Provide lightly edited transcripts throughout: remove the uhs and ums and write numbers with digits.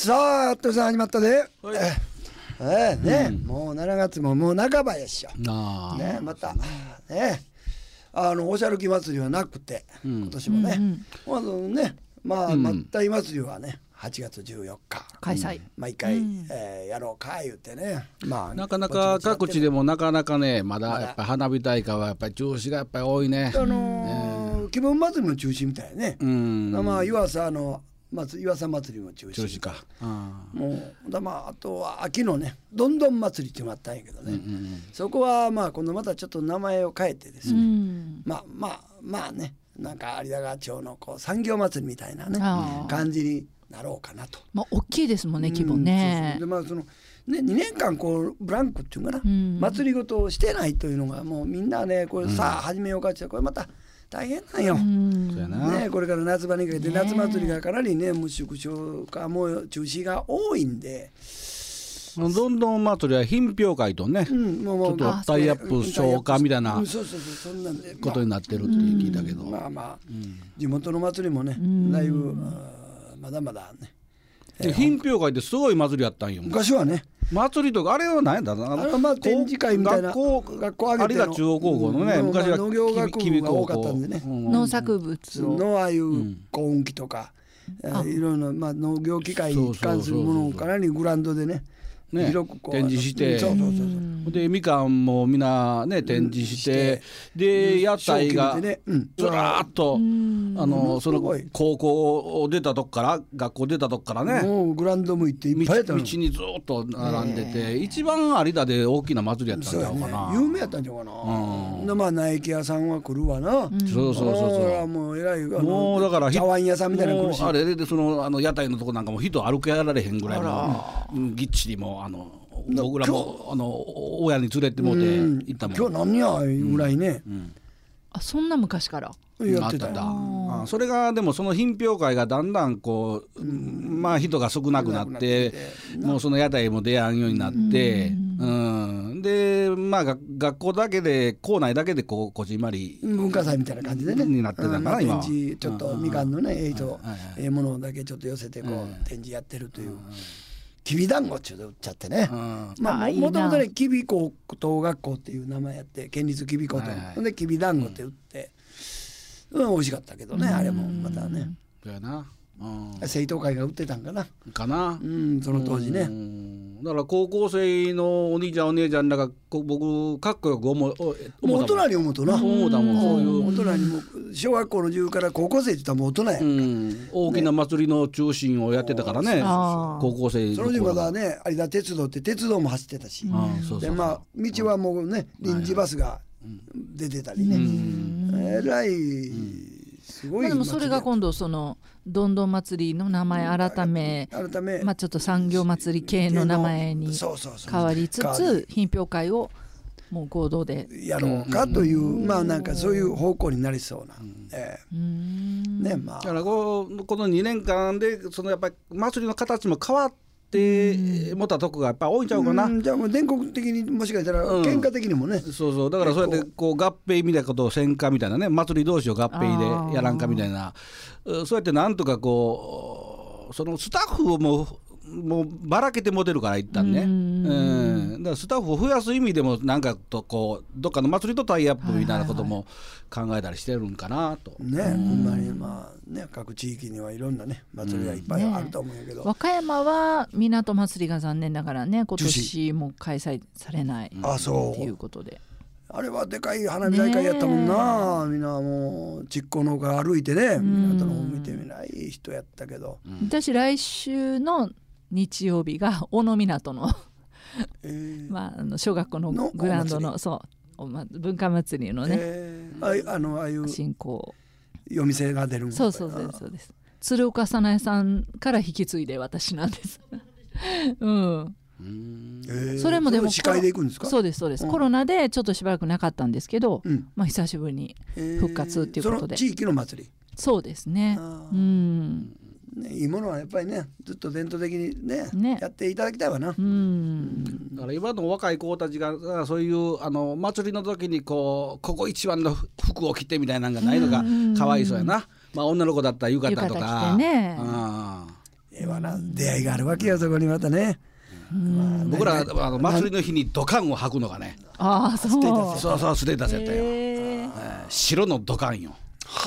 さあとさ始まったで、 はいね、もう7月ももう半ばやっしょ。ね、またねおしゃるき祭りはなくて、今年もね、まずね、まあ、まったい祭りはね8月14日開催、 毎回、やろうか言ってね、まあなかなか各地でもなかなかねまだやっぱ花火大会はやっぱり中止がやっぱり多いね。 気分祭りも中止みたいね。まあ湯浅湯浅祭りも中止か。 もうまああとは秋のねどんどん祭りっていうのがあったんやけどね、そこはまあ今度またちょっと名前を変えてですね、まあねなんか有田川町のこう産業祭りみたいなね感じになろうかなと。 まあ大きいですもんね、規模ね。 でまあそのね、2年間こうブランクっていうかな、祭りごとをしてないというのがもうみんなねこれさあ始めようかってこれまた大変なんよ、ね、これから夏場にかけて夏祭りがかなりねもう縮小かもう中止が多いんで、 どんどん祭りは品評会とね、ちょっとタイアップ消化みたいなことになってるって聞いたけど、 まあまあ、地元の祭りもねだいぶまだまだね品評会ってすごい祭りやったんよ昔はね。 祭りとかあれは何やったの？ あれはまあ展示会みたいな学校挙げての有田中央高校のね、昔は農業学部が多かったんでね、 農作物のああいう耕運機とか、いろいろな農業機械に関するものをかなりグラウンドでね広くこう展示して、でみかんもみんなね展示して、で屋台がずらーっとその高校出たとこから学校出たとこからねもうグラウンド向いていっぱいやったの。 道にずっと並んでて、一番有田で大きな祭りやったんちゃうかな。 有名やったんちゃうかな。でまあ苗木屋さんは来るわな。そうもうえらいもうだから茶碗屋さんみたいなの来るし、 あれでその屋台のとこなんかも人歩けられへんぐらいのぎっちりも僕らも親に連れてもうて行ったもん。 今日何やぐらいね、 あそんな昔からやってたよ。それがでもその品評会がだんだんこう、まあ人が少なくなってもうその屋台も出やんようになって、でまあ学校だけで校内だけでこじんまり文化祭みたいな感じでねになってたかな、今は展示ちょっとみかんのねものだけちょっと寄せてこう展示やってるという。きびだんごって売っちゃってね、まあもともとねきび高等学校っていう名前やって県立きび高等できびだんごって売って、美味しかったけどね、あれもまたねそうやな、 生徒会が売ってたんかなその当時ね。 だから高校生のお兄ちゃんお姉ちゃんらが僕かっこよくもう大人に思うとな、 思うたもん。そういう大人にも小学校の時から高校生って言ったらもう大人やんか、 大きな祭りの中心をやってたからね、高校生その時まだね有田鉄道って鉄道も走ってたし、でまあ道はもうね臨時バスが出てたりね、えらいすごい。 でもそれが今度そのどんどん祭りの名前改め、まあちょっと産業祭り系の名前に変わりつつ品評会をもう合同でやろうかという、まあなんかそういう方向になりそうな、ね、まあだからこの2年間でそのやっぱり祭りの形も変わってもたとこがやっぱ多いんちゃうかな。 じゃあもう全国的にもしかしたら喧嘩的にもね、 そうだからそうやってこう合併みたいなことをせんかみたいなね、祭り同士を合併でやらんかみたいな、そうやってなんとかこうそのスタッフをもうばらけてモテるから一旦ね、だからスタッフを増やす意味でもなんかとこうどっかの祭りとタイアップみたいなことも考えたりしてるんかなと。 ね、ほんまにまあね各地域にはいろんなね祭りがいっぱいあると思うんやけど、 和歌山は港祭りが残念ながらね今年も開催されないっていうことで。 あれはでかい花火大会やったもんな、みんなもう実行の方から歩いてね港の方見てみない人やったけど、 私来週の日曜日が小野港のまあ小学校のグラウンドのそう文化祭りのね、 ああいう進行夜店が出るんそうです鶴岡早苗さんから引き継いで私なんですそれもでも司会で行くんですか？ そうです、コロナでちょっとしばらくなかったんですけど、まあ久しぶりに復活っていうことで、 その地域の祭り。 そうですね。 いいものはやっぱりねずっと伝統的にねやっていただきたいわな。 だから今の若い子たちがそういう祭りの時にここ一番の服を着てみたいなのがないのがかわいそうやな。まあ女の子だったら浴衣とか着てね、 わな出会いがあるわけよそこにまたね。 僕ら祭りの日に土管を履くのがね、 そうステータスやったよ。白の土管よ。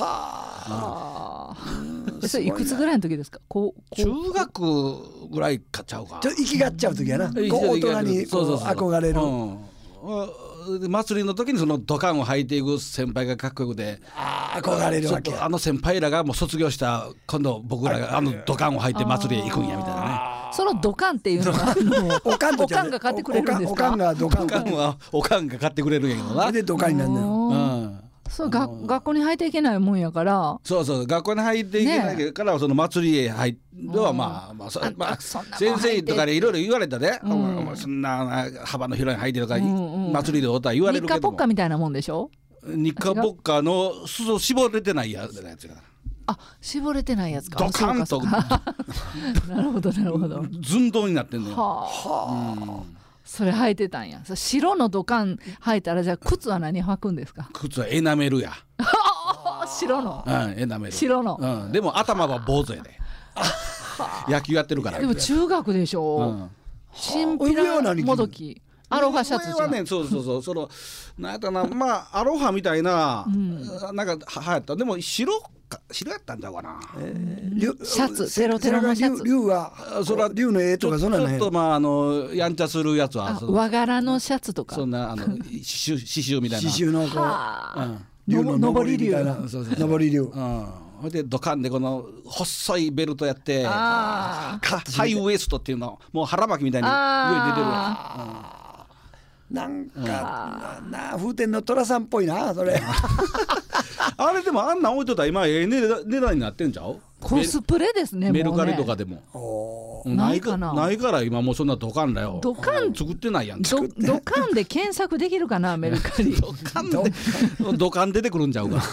それいくつぐらいの時ですか？ 中学ぐらいかちゃうか。 ちょっと生きがっちゃう時やな。大人に憧れる。 祭りの時にその土管を履いていく先輩がかっこよくて憧れるわけ。 先輩らがもう卒業した今度僕らが土管を履いて祭りへ行くんやみたいなね。 その土管っていうのはおかんが買ってくれるんですか？ おかんが買ってくれるんやけどな。 で土管になるのよ。 そう学校に入っていけないもんやから。 そう学校に入っていけないから、その祭りへ入ってはまあ先生とかでいろいろ言われたで、そんな幅の広い入ってるから祭りでおったら言われるけども、 日課ポッカみたいなもんでしょ？ 日課ポッカの裾絞れてないやつが。 絞れてないやつか。 ドカンとなるほど寸胴になってんのよ。 それ履いてたんや。白の土管履いたら、じゃあ靴は何履くんですか？ 靴はエナメルや。 白の、 エナメル白の、 でも頭は坊主やで。野球やってるから。 でも中学でしょ。チンピラもどきアロハシャツはね、そうそのなんやったな、アロハみたいな、なんか流行った。でも白やったんだかな。 シャツテロのシャツ。 竜は竜の絵とかそんなのね。 ちょっとやんちゃするやつは和柄のシャツとか。 そんな刺繍みたいな。 刺繍の竜の上り竜みたいな。上り竜。 ほいでドカンでこの細いベルトやってハイウエストっていうのもう腹巻きみたいに上に出てるわ。 なんか風天の寅さんっぽいなそれ。 あれでもあんなん置いとったら今値段になってんちゃう？ コスプレですね。 メルカリとかでもないから今もうそんなドカンだよ。 ドカン作ってないやん。 ドカンで検索できるかなメルカリ。 ドカン出てくるんちゃうか。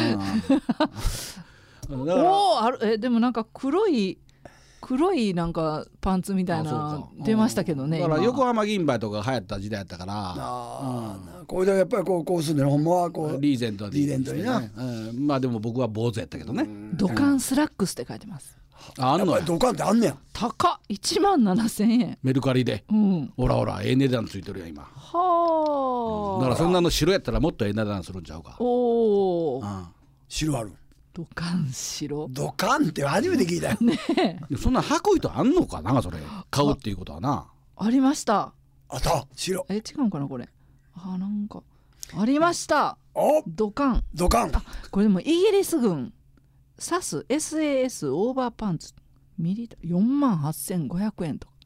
でもなんか黒いなんかパンツみたいな出ましたけどね。 だから横浜銀杯とか流行った時代やったから。 これでやっぱりこうするんだよ。ほんまはこうリーゼントにな。 まあでも僕は坊主やったけどね。 ドカンスラックスって書いてます。 あんのや。ドカンってあんねや。 高っ。17,000円。 メルカリで。ほら値段ついてるや今。 はあ。だからそんなの白やったらもっと値段するんちゃうか。 白ある。 ドカン白。 ドカンって初めて聞いたよね。 そんな履く人あんのかなそれ買うっていうことはな。 ありました。 あった白。 違うかなこれ。なんかありました。ドカン。これでもイギリス軍サス SAS オーバーパンツミリ48,500円とか。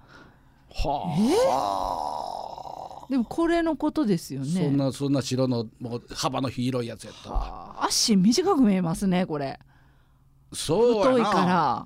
でもこれのことですよね。 そんな白のもう幅の広いやつやったわ。 足短く見えますねこれ。 そうやな。 太いから。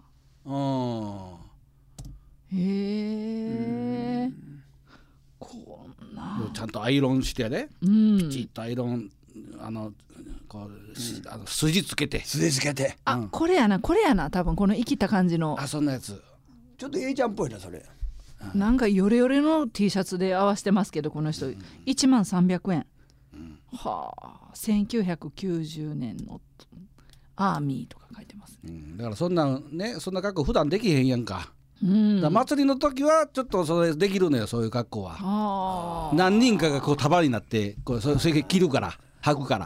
こんなちゃんとアイロンしてやで。きちっとアイロンこう筋つけて。 これやな多分この生きた感じの。 そんなやつ。 ちょっとAちゃんっぽいなそれ。 なんかヨレヨレの T シャツで合わせてますけどこの人13,300円。1990年のアーミーとか書いてますね。 だからそんな格好普段できへんやんか。だ祭りの時はちょっとそれできるのよそういう格好は。何人かがこう束になってそれ着るから履くから。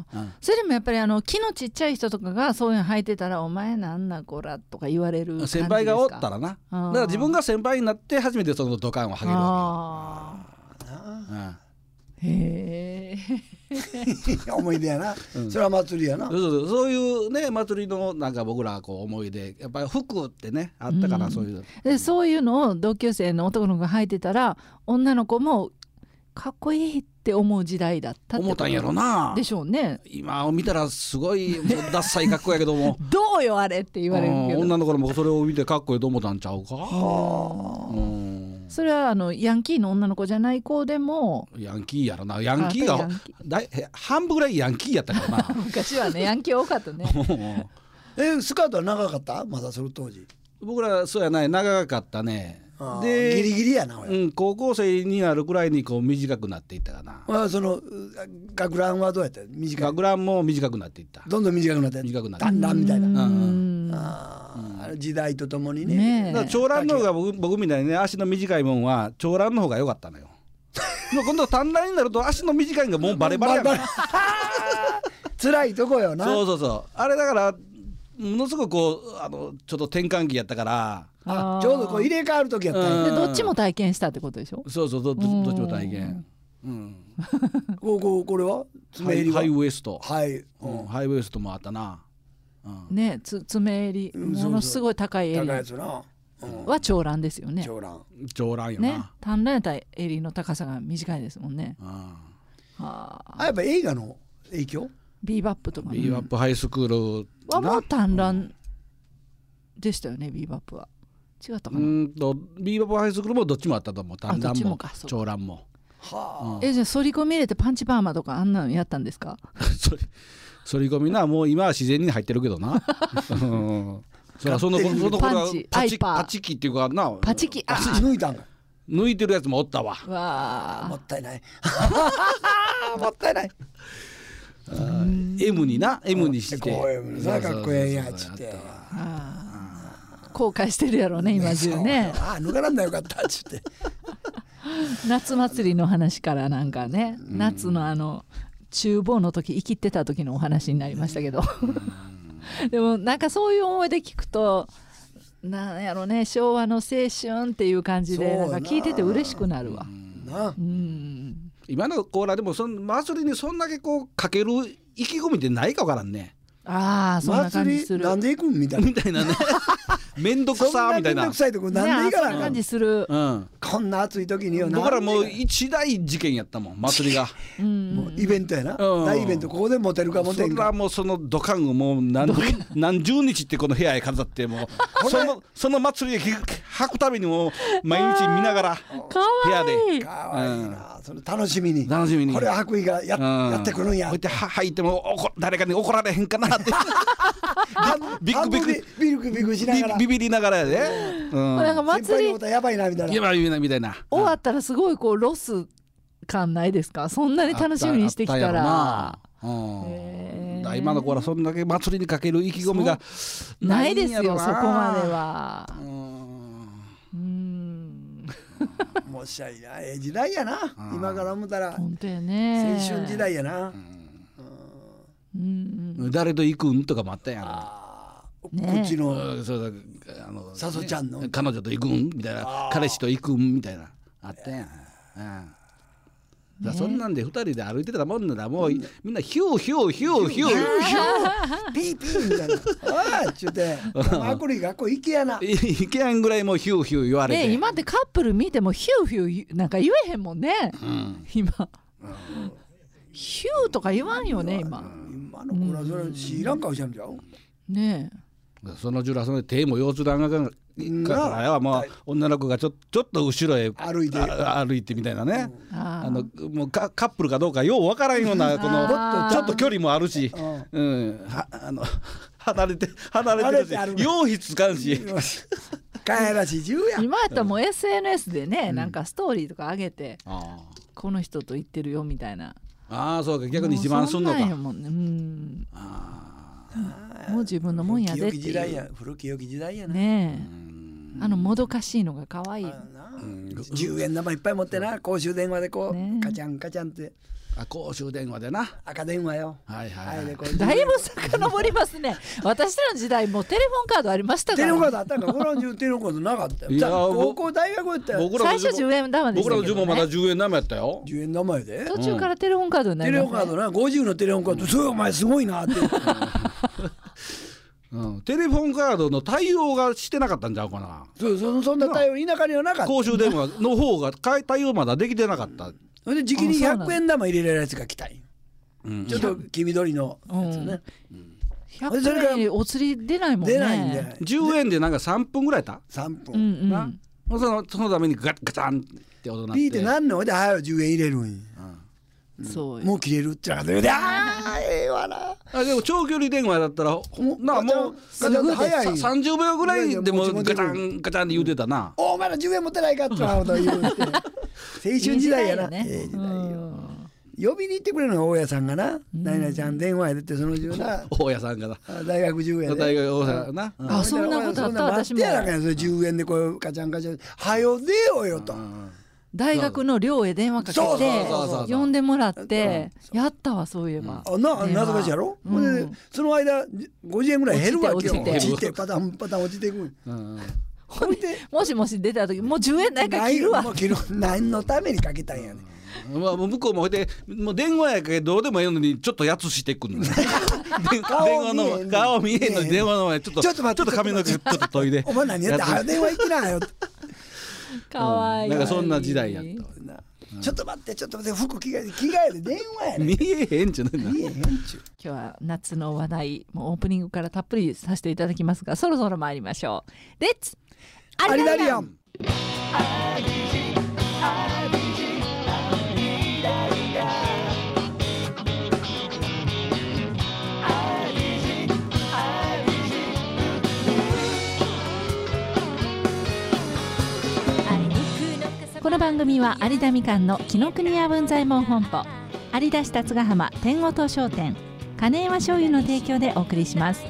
それでもやっぱり気のちっちゃい人とかがそういうの履いてたらお前なんなこらとか言われる感じですか？ 先輩がおったらな。だから自分が先輩になって初めてその土管を履けるわけ。 へ思い出やな。それは祭りやな。 そういうね祭りのなんか僕らこう思い出やっぱり服ってねあったからそういう。 でそういうのを同級生の男の子が履いてたら女の子もかっこいいって思う時代だったって思ったんやろな。 でしょうね。 今見たらすごいダッサい格好やけどもどうよあれって言われるけど女の子もそれを見てかっこいいと思ったんちゃうか。 それはヤンキーの女の子じゃない子でもヤンキーやろな。ヤンキーが半分ぐらいヤンキーやったからな昔はねヤンキー多かったねスカートは長かった？まだその当時僕らそうやない長かったね。 でギリギリやな。 高校生になるくらいにこう短くなっていったかな。 その学ランはどうやった？ 学ランも短くなっていった。 どんどん短くなってだんだんみたいな。 時代とともにね。 だから長蘭の方が僕みたいにね足の短いもんは長蘭の方が良かったのよ。もう今度短蘭になると足の短いのがもうバレバレやから辛いとこよな。 そうあれだからものすごくこうちょっと転換期やったからちょうどこう入れ替わる時やったんや。 でどっちも体験したってことでしょ。 そうどっちも体験。 これは爪襟はハイウエスト。 ハイウエストもあったな。 ね爪襟ものすごい高い襟高いやつな。 は長蘭ですよね。 長蘭よな。 ね短蘭やったら襟の高さが短いですもんね。 やっぱ映画の影響？ ビーバップとか。 ビーバップハイスクールはもう短蘭でしたよね。ビーバップは違ったかな。 ビーバップハイスクールもどっちもあったと思う。短蘭も長蘭も。 じゃあ反り込み入れてパンチパーマとかあんなのやったんですか？ 反り込みなもう今は自然に入ってるけどな。その頃はパチキっていうかな。 パチキ抜いたんか。 抜いてるやつもおったわ。 もったいない。もったいない。 M にして。 かっこええやつって。 後悔してるやろね今中ね。 抜かなんだよかったっつって。 夏祭りの話からなんかね、夏の厨房の時生きてた時のお話になりましたけどでもなんかそういう思い出聞くとなんやろね、昭和の青春っていう感じでなんか聞いてて嬉しくなるわ。 今のコーラでも祭りにそんだけこうかける意気込みってないか分からんね。 そんな感じする。 なんで行くんみたいなね。めんどくさみたいな。 めんどくさいとこなんで行かなあかん。 そんな感じする。 こんな暑い時によ。 僕らもう一大事件やったもん祭りが。 もうイベントやな。大イベントここで持てるか持てんか。 それはもうその土管をもう何十日ってこの部屋へ飾ってもうその祭りで履くたびにも毎日見ながら部屋で。 かわいいな。その楽しみに。これは白衣がやってくるんや。 こうやって履いても誰かに怒られへんかなって。 ビクビクしながらビビりながらやで。 なんか祭りやばいなみたいな。 みたいな。 終わったらすごいこうロス感ないですか？そんなに楽しみにしてきたら。 今の子はそんだけ祭りにかける意気込みがないですよそこまでは。 もしゃいな時代やな。今から思ったら本当やね。 青春時代やな。 誰と行くんとかもあったやん。 こっちのさそちゃんの彼女と行くんみたいな、彼氏と行くんみたいなあったやん。そんなんで2人で歩いてたもんならもうみんなヒューヒューヒューヒューピーピーみたいな「ああ」っちゅうて「マクリ学校行けやな」 行けやんぐらいもうヒューヒュー言われて。 今ってカップル見てもヒューヒューなんか言えへんもんね。今ヒューとか言わんよね今の子らそれ知らん顔しちゃうんちゃうねえ。そのジュラその手も腰痛がからやわもう女の子がちょっと後ろへ歩いてみたいなね。もうカップルかどうかようわからんようなこのちょっと距離もあるし、離れてるし用意つかんし。 かわいらしい自由や。 今やったらもう SNS でねなんかストーリーとか上げてこの人と行ってるよみたいな。 そうか逆に自慢すんのか。 もう自分のもんやでっていう。 古き良き時代やな。 ねえもどかしいのが可愛い。 10円玉いっぱい持ってな公衆電話でこうカチャンカチャンって。 公衆電話でな赤電話よ。 だいぶ遡りますね。私らの時代もテレフォンカードありましたから。 テレフォンカードあったんか。このテレフォンカードなかったよ。高校大学行ったよ。 最初10円玉でしたけどね。 僕らの10もまだ10円玉やったよ。 10円玉やで。 途中からテレフォンカードになりましたね。 テレフォンカードな50のテレフォンカードそれお前すごいなって。 テレフォンカードの対応がしてなかったんちゃうかな。 そんな対応田舎にはなかった。 公衆電話の方が対応まだできてなかった。 それで時期に100円玉入れられるやつが来たんよ。ちょっと黄緑のやつね。 100円お釣り出ないもんね。 出ないんで 10円でなんか3分ぐらいやった 3分そのためにガチャンって音鳴ってピーってなんので早い10円入れるんや。 そうもう切れるってなかったええわな。 でも長距離電話だったらもう早い 30秒ぐらいでもガチャンガチャンって言うてたな。 お前ら10円持ってないかってこと言うて青春時代やな。ええ時代よ。 呼びに行ってくれるのが大家さんがな、何々ちゃん電話やでってその中な大家さんがな大学10円で大学大家な、 あそんなことあった。私も待ってやらかんそれ10円でこうカチャンカチャンはよ出ようよと、 大学の寮へ電話かけて呼んでもらってやったわ。そういえば謎かしやろ、その間50円ぐらい減るわけよ。落ちてパタン落ちていく。 もしもし出た時もう10円ないから切るわ。 何のためにかけたんやね。 まあ、向こうももう電話やけどどうでもいいのにちょっとやつしてくるの電話の顔見えんのに電話の前ちょっと髪の毛ちょっと研いでお前何やって電話行ってなよかわいい、 なんかそんな時代やったちょっと待って服着替えて電話やね見えへんちゅうねんな。 見えへんちゅう。 今日は夏の話題もうオープニングからたっぷりさせていただきますが、そろそろ参りましょう。レッツアリダリアン。 この番組は有田みかんの紀ノ国屋文左衛門本舗、有田市辰ヶ浜天音東商店、金山醤油の提供でお送りします。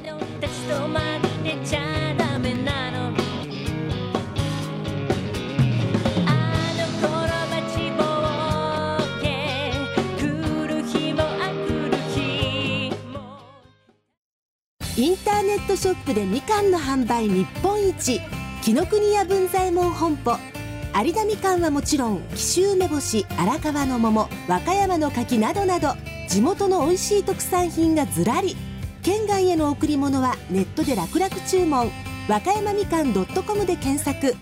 インターネットショップでみかんの販売日本一、紀ノ国屋文左衛門本舗。有田みかんはもちろん、紀州梅干し、荒川の桃、和歌山の柿などなど、地元の美味しい特産品がずらり。県外への贈り物はネットで楽々注文。和歌山みかん .com で検索。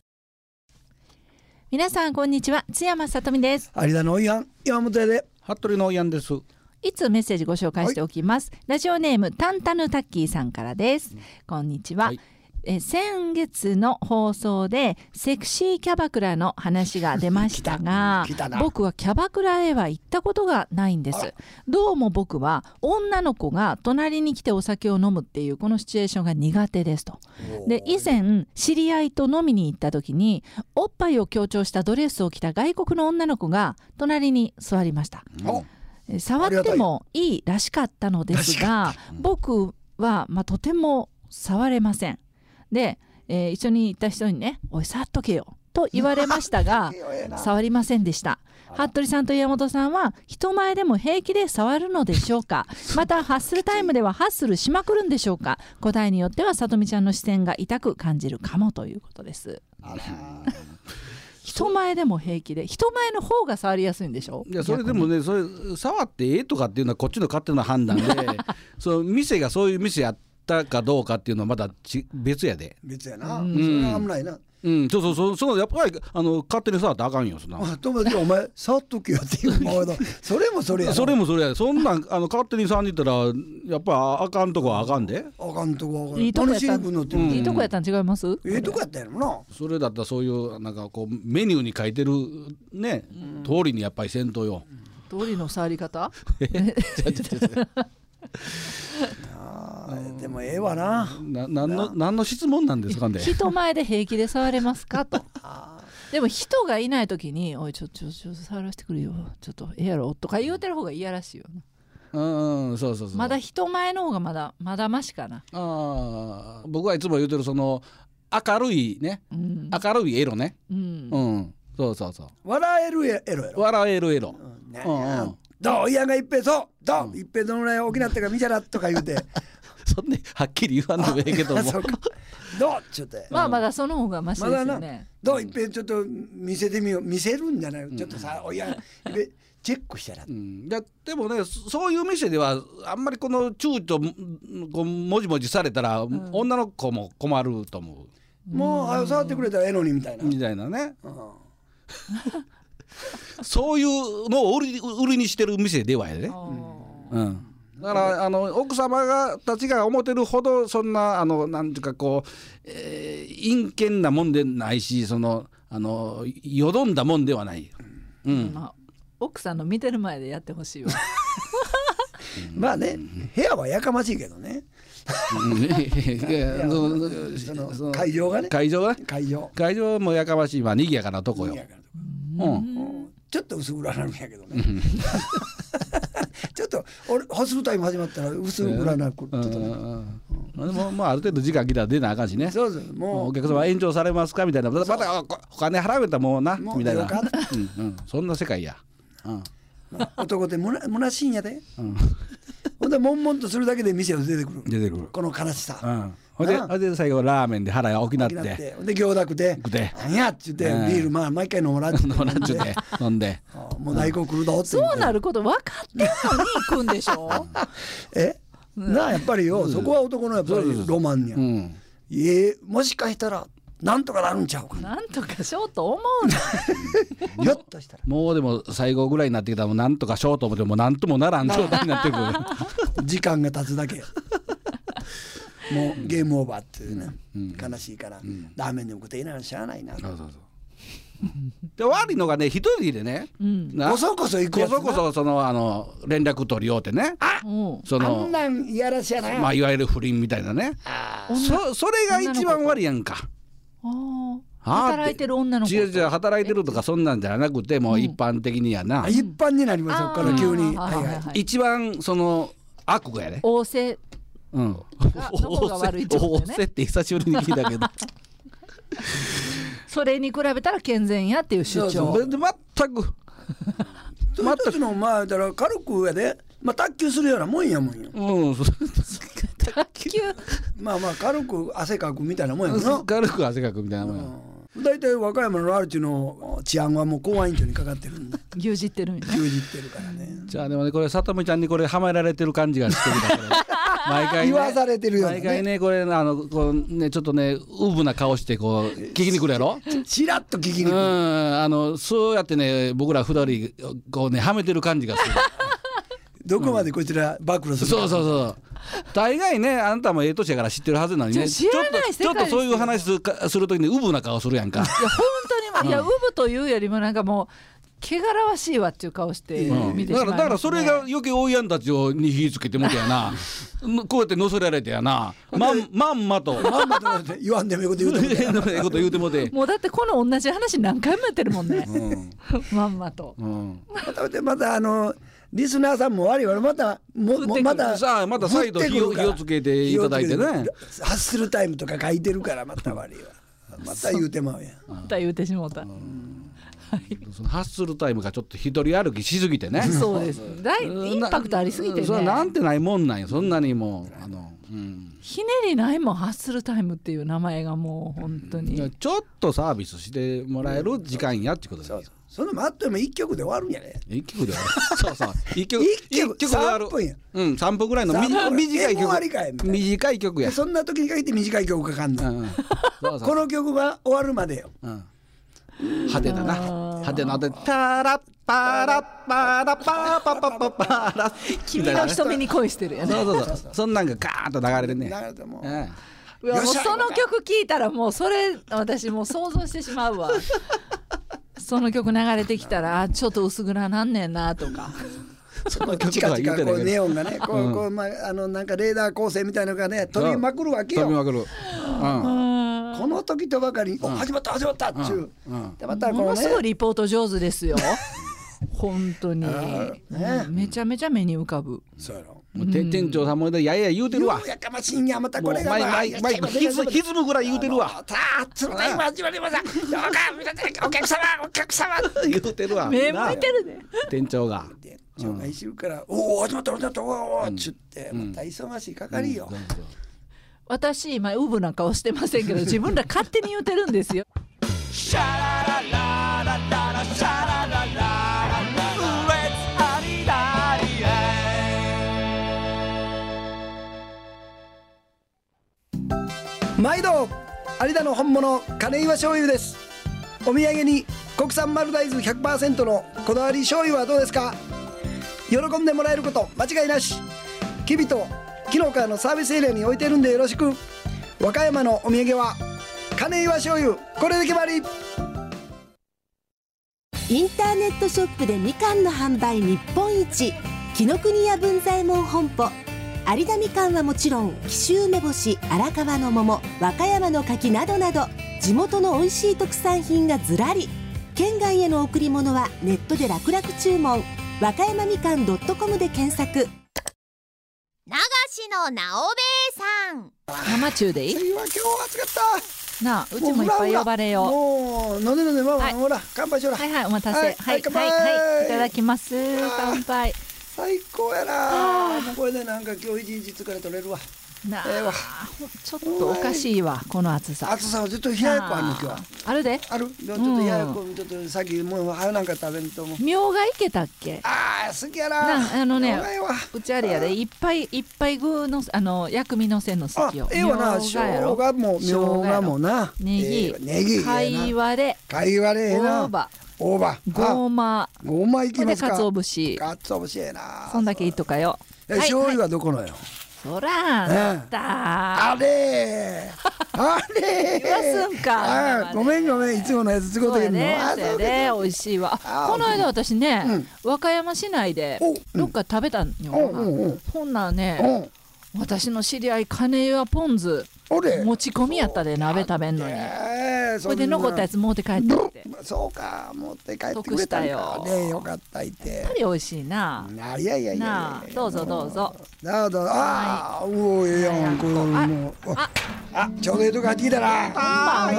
皆さんこんにちは、津山さとみです。 有田のおいやん山本屋で服部のおいやんです。 いつメッセージご紹介しておきます、ラジオネームタンタヌタッキーさんからです、こんにちは、先月の放送でセクシーキャバクラの話が出ましたが僕はキャバクラへは行ったことがないんです。どうも僕は女の子が隣に来てお酒を飲むっていうこのシチュエーションが苦手ですと。で以前知り合いと飲みに行った時におっぱいを強調したドレスを着た外国の女の子が隣に座りました。触ってもいいらしかったのですが僕は、とても触れません。で、一緒に行った人にね、おい触っとけよと言われましたが触りませんでした。服部さんと山本さんは人前でも平気で触るのでしょうか。またハッスルタイムではハッスルしまくるんでしょうか。答えによってはさとみちゃんの視線が痛く感じるかもということです。人前でも平気で、人前の方が触りやすいんでしょ。 いやそれでもね、それ触ってええとかっていうのはこっちの勝手な判断でその店がそういう店やったかどうかっていうのはまだ別やで。 別やな、それは危ないな。 そうやっぱり勝手に触ったらあかんよ。そんな友達がお前触っとけよっていうものそれもそれやそれもそれや。そんなん勝手に触んでたらやっぱあかんとこはあかんで。 あかんとこはあかん。 いいとこやったん、いいとこやったん違います。 いいとこやったんやろな。 それだったらそういうなんかこうメニューに書いてるね、通りにやっぱりせんとよ。 通りの触り方でもええわな。 何の質問なんですかね。 人前で平気で触れますかとでも人がいない時においちょっと触らせてくれよちょっとええやろとか言うてる方がいやらしいよな。そうまだ人前の方がまだマシかな。 僕はいつも言うてるその明るいね、明るいエロね、そう笑えるエロやろ。 笑えるエロ、 どういやが一平そうどう一平どのぐらい大きなってか見ちゃらとか言うてそんではっきり言わんでもええけどもどうちょっとまだその方がマシですよね。 どう一平ちょっと見せてみよう。見せるんじゃない、ちょっとさおいやチェックしたら、 でもねそういう店ではあんまりこの躊躇こうもじもじされたら、女の子も困ると思う。 もう触ってくれたらええのにみたいなね、そういうのを売りにしてる店ではやで、だから奥様たちが思ってるほどそんななんていうかこう、陰険なもんでないしよどんだもんではない、 奥さんの見てる前でやってほしいわまあね、部屋はやかましいけどね会場もやかましい、にぎやかなとこよ。 ちょっと薄暗なるんやけどねちょっと俺干すタイム始まったら薄暗なるちょっとね、 でもまあある程度時間来たら出なあかんしね。 そうそう、もうお客様延長されますかみたいな、またお金払うたらもうなみたいな、そんな世界や、 男って虚しいんやで、ほんで悶々とするだけで店を出てくるこの悲しさ、 ほんで最後ラーメンで腹が大きなってで餃子食って何やっちゅってビール毎回飲まらんちゅって飲んでもう大根来るぞってそうなること分かってんのに行くんでしょなあやっぱりよ、そこは男のやっぱりロマンや、もしかしたらなんとかなるんちゃうかなんとかしようと思うのひょっとしたらもうでも最後ぐらいになってきたらもうなんとかしようと思ってもなんともならん状態になってくる時間が経つだけもうゲームオーバーっていうね、悲しいから、ラーメンでも食っていいならしゃあないな。 で悪いのがね一人でね、 こそこそ行くやつな、 こそこそその連絡取りようってね、そのあんなんいやらしやな、 まあいわゆる不倫みたいなね、それが一番悪いやんか。 働いてる女の子、 違う働いてるとかそんなんじゃなくてもう一般的にやな、 一般になります。そっから急に一番その悪がやね、 仰せの方が悪いってことね。 仰せって久しぶりに聞いたけどそれに比べたら健全やっていう主張。 そう全く一つのまあだから軽くやで、まあ卓球するようなもんやもんよ。 卓球まあ軽く汗かくみたいなもんやもんな。 軽く汗かくみたいなもんや。 だいたい和歌山のアルチの治安はもう公安委員長にかかってるんで牛耳ってるんやね。 牛耳ってるからね。 じゃあでもねこれ里美ちゃんにこれはめられてる感じがしてきたから毎回ね言わされてるよね。 毎回ねこれこうねちょっとねウブな顔してこう聞きに来るやろチラッと聞きに来る。 そうやってね僕ら二人こうねはめてる感じがするどこまでこちら暴露するか。 そう大概ねあんたもええ年やから知ってるはずなのにねちょっとそういう話するときにウブな顔するやんか。 いや本当に、いやウブというよりもなんかもう汚らわしいわっていう顔して見てしまいますね。 だからそれが余計おいやんたちに火つけてもてやなこうやって乗せられてやなまんまと言わんでもええこと言うてもてええこと言うてもてもうだってこの同じ話何回もやってるもんね、まんまと、 またリスナーさんも悪いわまたまた再度火をつけていただいてねハッスルタイムとか書いてるからまた悪いわまた言うてまうやんまた言うてしもうた、 そのハッスルタイムがちょっと一人歩きしすぎてねそうですインパクトありすぎてね。 それなんてないもんなんよそんなにもひねりないもんハッスルタイムっていう名前がもう本当にちょっとサービスしてもらえる時間やってことですよ。 そのあっという間1曲で終わるんやね。 1曲で終わるそう1曲で終わる 3分や。 3分ぐらいの短い曲や。 そんな時に限って短い曲かかんの、この曲が終わるまでよ、 派手だな派手なでタラッパラッパラパパパパパラ君の瞳に恋してるやね。 そうそんなんがガーンと流れるね。 もうその曲聴いたらもうそれ私もう想像してしまうわその曲流れてきたらちょっと薄暗なんねんなとかそのチカチカこうネオンがねなんかレーダー構成みたいなのがね飛びまくるわけよ。 飛びまくる、 この時とばかり始まったっちゅう、でまたものすごいリポート上手ですよ本当に、めちゃめちゃ目に浮かぶ。 そうやろ。 店長さんもやや言うてるわ。 やかましいんやまたこれがマイク歪むぐらい言うてるわ。 さあつるタイム始まりましたお客様言うてるわ。 目向いてるね店長が来週からおお始まったおおっちゅってまた忙しい係よ。 私今ウブなんかはしてませんけど自分ら勝手に言うてるんですよ。シャララララララシャラララ毎度有田の本物金岩醤油です。お土産に国産丸大豆 100% のこだわり醤油はどうですか。喜んでもらえること間違いなし。きびと紀の川のサービスエリアに置いてるんでよろしく。和歌山のお土産は金岩醤油、これで決まり。 インターネットショップでみかんの販売日本一、紀ノ国屋文左衛門本舗。有田みかんはもちろん紀州梅干し、荒川の桃、和歌山の柿などなど地元の美味しい特産品がずらり。 県外への贈り物はネットで楽々注文。和歌山みかん .com で検索。 流しの直兵衛さん。 生中でいい？ 今日暑かったなあ、うちもいっぱい呼ばれよう。 もう飲んで飲んで、 はいほら乾杯しようら。 はいはい、お待たせ。 はいはい乾杯はい、いただきます。乾杯。 最高やな。もうこれでなんか今日一日疲れ取れるわ。 なええわあ、ちょっとおかしいわ、この暑さ。 暑さはずっと冷ややっこあるの今日は。 あるで。 ある？でもちょっと冷ややっこちょっとさっきもう早なんか食べんともう。 みょうがいけたっけ？ ああ好きやな。 なあのねうまいわうちあれやで、いっぱい具の薬味のせんの好きよ。 ええわな。生みょうがやろ姜もみょうがもな。 ネギ、 ネギ。 かいわれ、 かいわれええな。 大葉、 大葉。 ごま、 ごまいきますか。 かつお節。 かつお節ええな。 そんだけいいとかよ。 醤油はどこのよ。 そらなったあれあれ言わすんか。 ごめんいつものやつ使うときに。 そうやで、美味しいわ。この間私ね、和歌山市内でどっか食べたんよ。ほんならね、私の知り合い金岩ポン酢持ち込みやったで、鍋食べんのに。それで残ったやつ持って帰ってきて。 そうか、持って帰ってくれたんかね。よかったいて。 やっぱり美味しいな。 いやいやいや。 どうぞどうぞ。 どうぞ。ああ、おお、ええやん。これもう。あ、ちょうどいいとこ入ってきたな。 あ、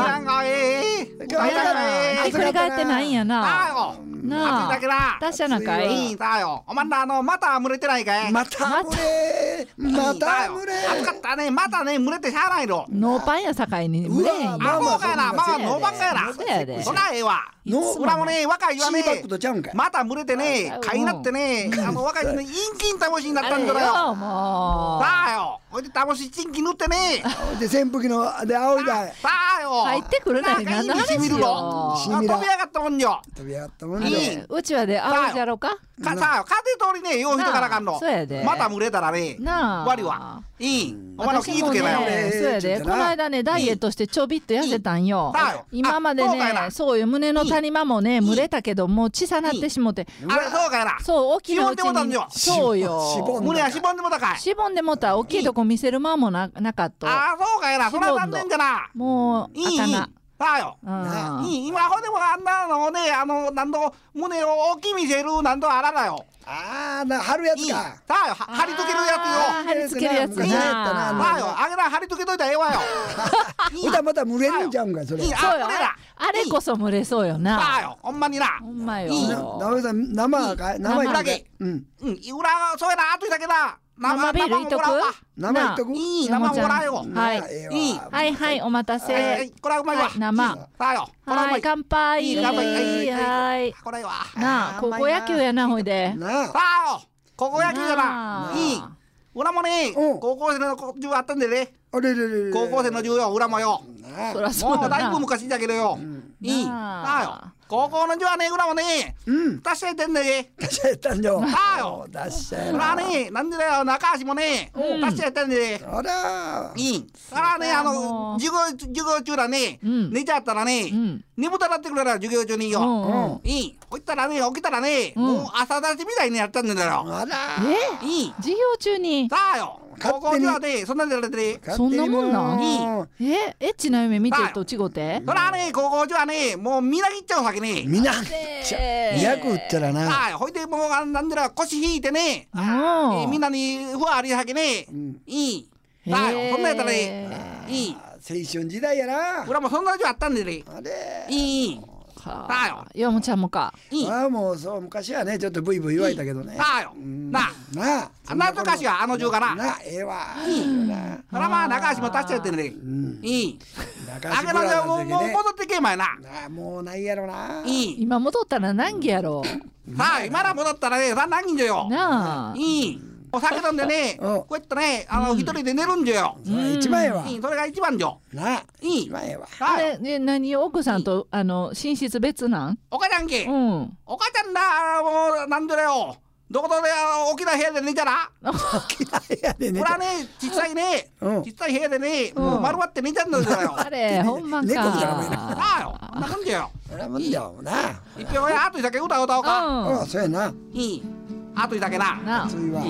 ひっくり返ってないんやな。なあ、達者なかい。 だよ。お前らまた蒸れてないかい。 また蒸れ。 暑かったね。またね蒸れてしゃあないの。 ノーパンやさかいに蒸れへんよ。 あ、そうかやな。まあノーパンかやな。 そうやで。 そらええわ。裏もね、若いはね、また蒸れてね、かいなってね、若いの陰菌楽しになったんだよ。 もう。 だよ。ほいで楽しいチンキ塗ってね。 で扇風機ので青いだ。 だよ。 入ってくるなり何の話よ。 飛び上がったもんよ。 飛び上がったもんよ。 うちはで青いじゃろか。 さあ、風通りね、ようひとからかんの。 そうやで。 また蒸れたらね、 なあ。 割は。いい。お前の気ぃつけなよ。 そうやで。この間ね、ダイエットしてちょびっと痩せたんよ。今までね、そうよ、胸の谷間もね、蒸れたけど、もう小さなってしもて。 あれ、そうかやな。 そう、大きなうちに。そうよ。 胸はしぼんでもたかい。 しぼんでもた。大きいとこ見せる間もなかった。 あ、そうかやな。そら残念じゃな。 もう、あかな。 だよ。今ほでもあんなのね、何度胸を大きい見せる何度あらだよ。 ああ、貼るやつか。 だよ、貼り付けるやつよ。 貼り付けるやつな。 だよ、あげな貼り付けといたらええわよ。 また蒸れるんちゃうんか、それ。 そうよ。あれこそ蒸れそうよな。 だよ、ほんまにな。 ほんまよ。 直江さん、生だけ。 裏、そうやな、あとだけだ。 生ビールいとく？ 生いとく？ いい、生もらえよ。 はい。はいはい、お待たせ。 これはうまいわ。 生。 だよ。 はい、乾杯。はい。 これは。 なあ、高校野球やな、ほいで。 だよ。高校野球やな。いい。裏もね、高校生の授業あったんでね。高校生の授業、裏もよ。もうだいぶ昔だけどよ。いい。だよ。高校の授業はね、裏もね、達者やってんね。 達者やったんよ。 だよ。 達者やな。裏ね、なんでだよ、中橋もね、達者やってんね。 あら。 いい。だからね、授業中だね、寝ちゃったらね、眠たなってくるから、授業中によ。いい。起きたらね、もう朝立ちみたいにやったんだよ。 あら。 いい。 授業中に。 だよ。高校ではね、そんなんでやられて。 そんなもんなん？ いい。 エッチな夢見てると違うて？ そらね、高校ではね、もうみなぎっちゃうわけね。 みなぎっちゃう。200打ったらな。 ほいでもうなんでら腰引いてね、みんなにふわありはけね。いい。だよ、そんなんやったらね、いい。 青春時代やな。 俺もそんな時あったんでね。いい。だよ。 よもちゃんもか。 ああ、もうそう昔はね、ちょっとブイブイ言われたけどね。 だよ。なあ。懐かしいわ、授かな。 なあ、ええわ。 そらまあ中橋も達者やってね。いい。あげなもう戻ってけまいな。 もうないやろな。 いい。 今戻ったら何軒やろ。 さあ、今ら戻ったらね、さあ何軒よ。 なあ。 いい。お酒飲んでね、こうやってね、一人で寝るんじゃよ。 一番ええわ。 それが一番じゃ。 なあ、 いい。 一番ええわ。 あれ、何奥さんと寝室別なん？ お母ちゃんけ。お母ちゃんだ、もうなんでだよ。どこで大きな部屋で寝たら？ 大きな部屋で寝た。 ほらね、小さいね、小さい部屋でね、丸まって寝たんだよ。 あれ、ほんまか。 猫じゃないな。 あよ、こんなもんじゃよ。 そんなもんじゃよな。 一票やあとだけ歌おうか。 ああ、そうやな。 いい。あとだけな。 なあ。 暑いわ。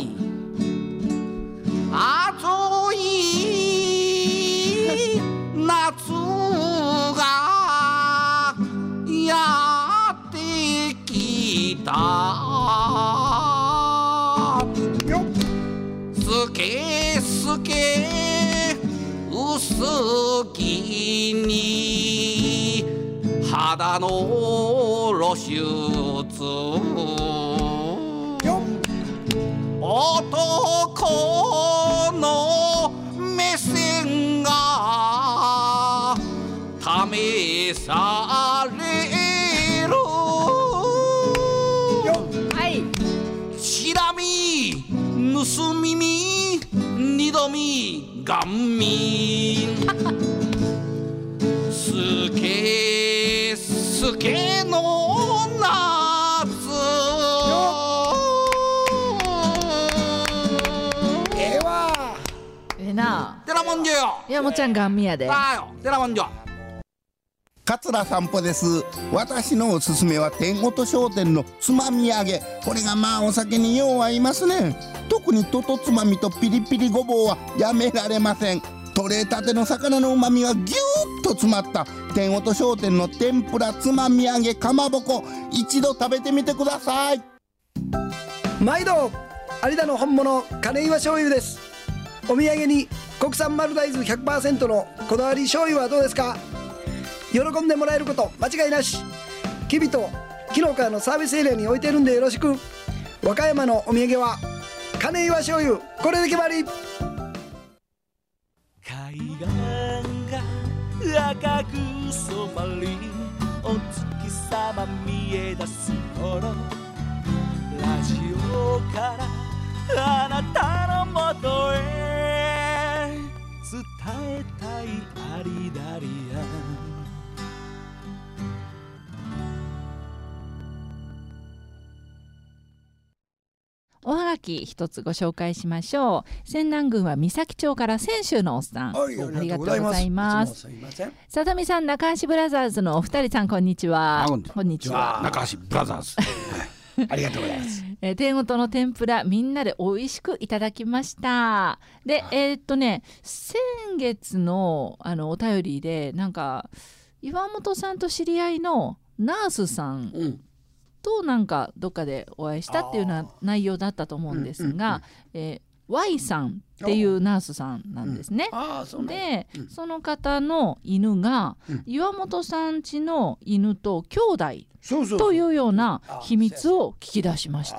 暑い夏がやすけすけ薄気に肌の露出男の目線が試されるしらみ盗み見二度見顔見すけすけの夏ええわええなてなもんじゃよ山本ちゃんガンミやでさあよてなもんじゃ桂散歩です。私のおすすめは天音商店のつまみ揚げ。これがまあお酒によう合いますね。特にととつまみとピリピリごぼうはやめられません。取れたての魚のうまみがぎゅーっと詰まった天音商店の天ぷらつまみ揚げかまぼこ、一度食べてみてください。 毎度有田の本物金岩醤油です。お土産に国産丸大豆 100% のこだわり醤油はどうですか。喜んでもらえること間違いなし。きびと昨日からのサービスエリアに置いてるんでよろしく。和歌山のお土産は金岩醤油、これで決まり。 海岸が赤く染まりお月様見え出す頃、ラジオからあなたのもとへ伝えたいアリダリア。 おはがき一つご紹介しましょう。泉南郡は三崎町から泉州のおっさん、ありがとうございます。さとみさん、中橋ブラザーズのお二人さん、こんにちは。 こんにちは。中橋ブラザーズありがとうございます。 天音の天ぷらみんなで美味しくいただきました。で先月のお便りでなんか岩本さんと知り合いのナースさん、となんかどっかでお会いしたっていうような内容だったと思うんですが、Y さんっていうナースさんなんですね。で、その方の犬が岩本さん家の犬と兄弟というような秘密を聞き出しました。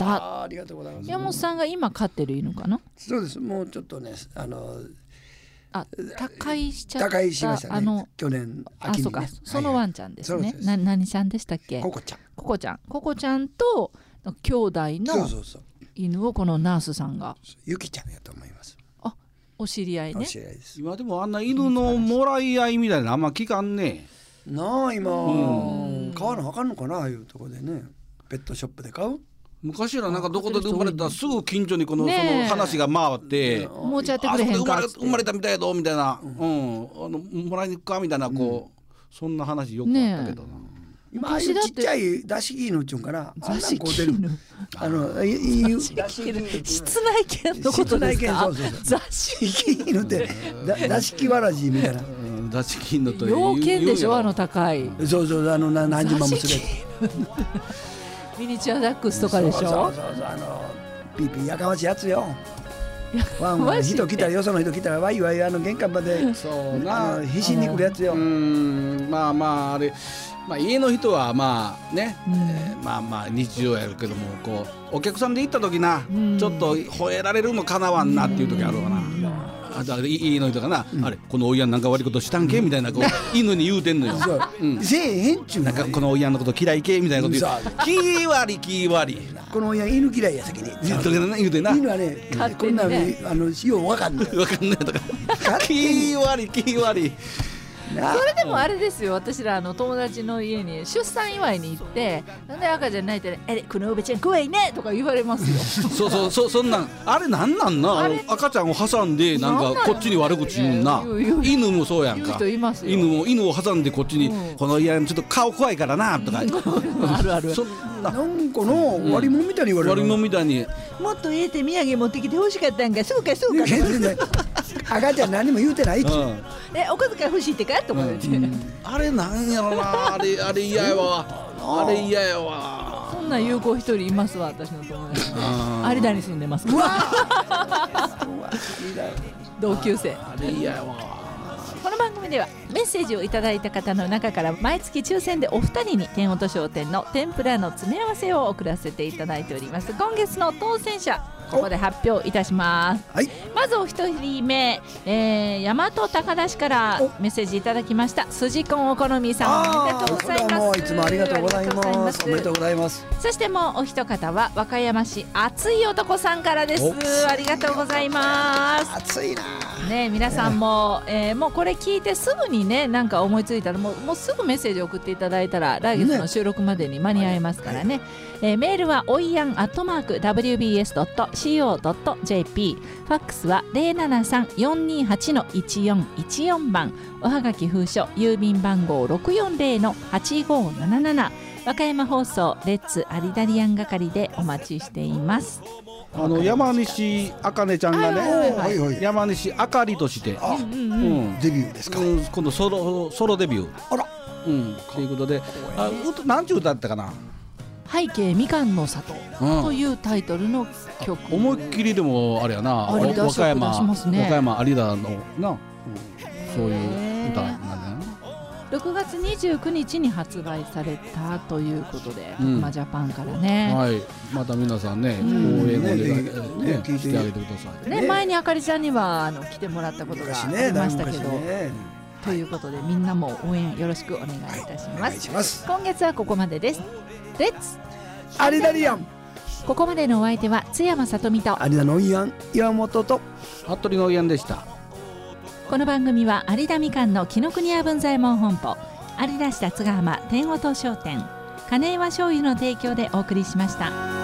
ありがとうございます。 岩本さんが今飼ってる犬かな。 そうです。もうちょっとね他界しちゃった。 他界しましたね。去年秋にね。 そうか、そのワンちゃんですね。何ちゃんでしたっけ。 ココちゃん。 ココちゃんと兄弟の犬をこのナースさんが。 ゆきちゃんやと思います。 あ、お知り合いね。 今でもあんな犬のもらい合いみたいなあんま聞かんね。 なあ今、買わなあかんのかなああいうとこでね。ペットショップで買う。 昔はなんかどこで生まれたらすぐ近所にその話が回ってもうちゃってくれへんか生まれたみたいやどみたいな、もらいに行くかみたいなそんな話よくあったけどな。 今ちっちゃい出し犬っちゅうんかな。 出し犬。室内犬のことですか。 雑誌犬って出し木わらじみたいな。 出し木犬と要件でしょ高い。 そう何十万もする。 ミニチュアダックスとかでしょ。そうピーピーやかましいやつよ。人来たらよその人来たらわいわい玄関まで必死に来るやつよ。 まああれ、家の人はまあね、日常やるけどもお客さんで行った時な、ちょっと吠えられるのかなわんなっていう時あるわな。家の人がな、あれこのおいやんなんか悪いことしたんけみたいな犬に言うてんのよ。 せえへんちゅう。 なんかこのおいやんのこと嫌いけみたいなこと言う。気悪い。 このおいやん犬嫌いや先に。 言うてな。 犬はねこんなようわかんない。 わかんないとか。気悪い。 それでもあれですよ。私ら友達の家に出産祝いに行って、なんで赤ちゃん泣いてね、このおべちゃん怖いねとか言われますよ。 そうそんなんあれなんなんな。赤ちゃんを挟んでなんかこっちに悪口言うんな。犬もそうやんか。犬を挟んでこっちにこの家ちょっと顔怖いからなとか。 ある。 なんかの割り物みたいに言われる。 割り物みたいに。 もっと土産持ってきて欲しかったんか。そうか。 赤ちゃん何も言うてないっちゅう。 お小遣い欲しいってかと思って。 あれなんやろな。あれ嫌やわ。そんな有効一人いますわ、私の友達で。有田に住んでますから。同級生。この番組ではメッセージをいただいた方の中から毎月抽選でお二人に天音商店の天ぷらの詰め合わせを送らせていただいております。今月の当選者、ここで発表いたします、はい、まずお一人目、大和高田市からメッセージいただきましたすじこんお好みさん、おめでとうございます。 いつもありがとうございます。おめでとうございます。 そしてもうお一方は和歌山市熱い男さんからです。ありがとうございます。 熱いなね、皆さんも、もうこれ聞いてすぐにね、なんか思いついたらもうすぐメッセージ送っていただいたら来月の収録までに間に合いますからね。メールはおいやん@wbs.co.jp、 ファックスは 073-428-1414 番、おはがき封書郵便番号 640-8577、 和歌山放送レッツアリダリアン係でお待ちしています。 山西あかねちゃんがね、山西あかりとして、デビューですか。 今度ソロデビュー。あら、ということで、何ちゅう歌だったかな。 背景みかんの里というタイトルの曲。 思いっきりでもあれやな、和歌山有田のな、そういう歌なんだよな。 6月29日に発売されたということで、ジャパンからね、 はい、また皆さんね、応援をしてあげてくださいね。前にあかりちゃんには来てもらったことがありましたけど、ということでみんなも応援よろしくお願いいたします。今月はここまでです。レッツアリダリアン。 ここまでのお相手は津山さとみと有田のおいやん岩本と服部のおいやんでした。 この番組は有田みかんの紀ノ国屋文左衛門本舗、有田市立川浜天音商店、金岩醤油の提供でお送りしました。